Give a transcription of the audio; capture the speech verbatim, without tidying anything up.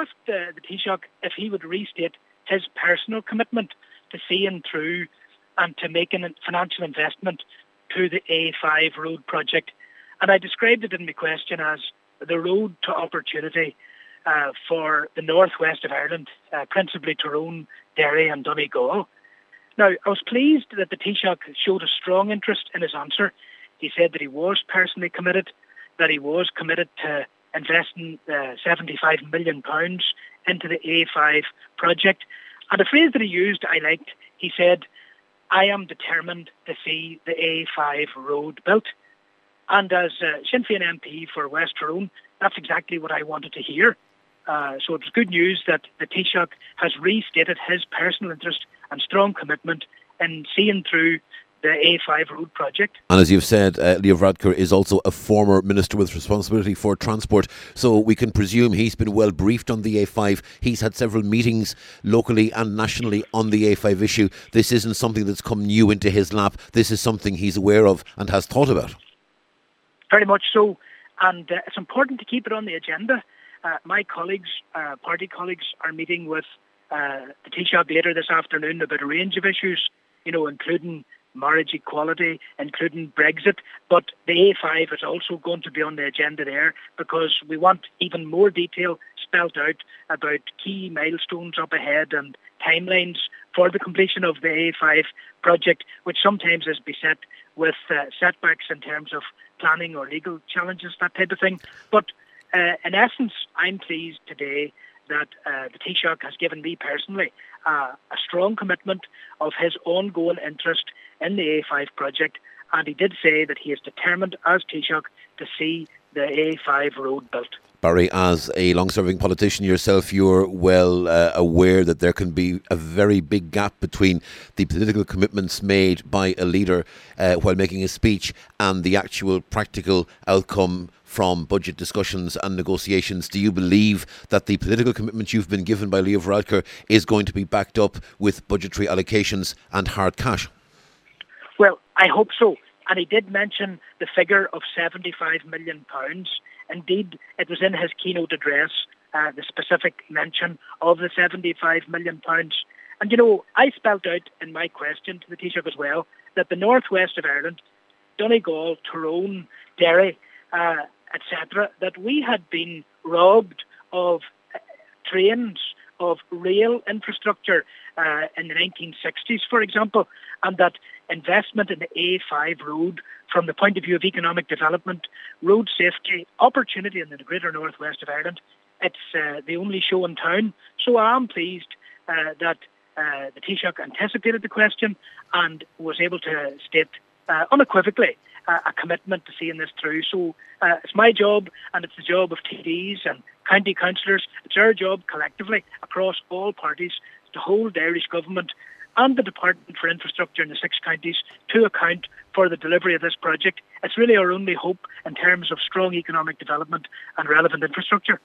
asked uh, the Taoiseach if he would restate his personal commitment to seeing through and to making a financial investment to the A five road project. And I described it in my question as the road to opportunity uh, for the northwest of Ireland, uh, principally Tyrone, Derry and Donegal. Now, I was pleased that the Taoiseach showed a strong interest in his answer. He said that he was personally committed, that he was committed to investing uh, seventy-five million pounds into the A five project. And the phrase that he used, I liked. He said, I am determined to see the A five road built. And as uh, Sinn Féin M P for West Tyrone, that's exactly what I wanted to hear. Uh, so it was good news that the Taoiseach has restated his personal interest and strong commitment in seeing through the A five road project. And as you've said, uh, Leo Varadkar is also a former minister with responsibility for transport, so we can presume he's been well briefed on the A five. He's had several meetings locally and nationally on the A five issue. This isn't something that's come new into his lap. This is something he's aware of and has thought about. Very much so, and uh, it's important to keep it on the agenda. Uh, my colleagues, uh, party colleagues, are meeting with uh, the Taoiseach later this afternoon about a range of issues, you know, including marriage equality, including Brexit. But the A five is also going to be on the agenda there because we want even more detail spelt out about key milestones up ahead and timelines for the completion of the A five project, which sometimes is beset with uh, setbacks in terms of planning or legal challenges, that type of thing. But uh, in essence, I'm pleased today that uh, the Taoiseach has given me personally uh, a strong commitment of his ongoing interest in the A five project, and he did say that he is determined as Taoiseach to see the A five road built. Barry, as a long-serving politician yourself, you're well uh, aware that there can be a very big gap between the political commitments made by a leader uh, while making a speech and the actual practical outcome from budget discussions and negotiations. Do you believe that the political commitment you've been given by Leo Varadkar is going to be backed up with budgetary allocations and hard cash? Well, I hope so. And he did mention the figure of seventy-five million pounds. Indeed, it was in his keynote address, uh, the specific mention of the seventy-five million pounds. And, you know, I spelt out in my question to the Taoiseach as well that the northwest of Ireland, Donegal, Tyrone, Derry, uh, et cetera, that we had been robbed of uh, trains, of rail infrastructure uh, in the nineteen sixties, for example, and that investment in the A five road from the point of view of economic development, road safety, opportunity in the greater northwest of Ireland, it's uh, the only show in town. So I am pleased uh, that uh, the Taoiseach anticipated the question and was able to state uh, unequivocally uh, a commitment to seeing this through. So uh, it's my job, and it's the job of T Ds and county councillors. It's our job collectively across all parties to hold the Irish government and the Department for Infrastructure in the six counties to account for the delivery of this project. It's really our only hope in terms of strong economic development and relevant infrastructure.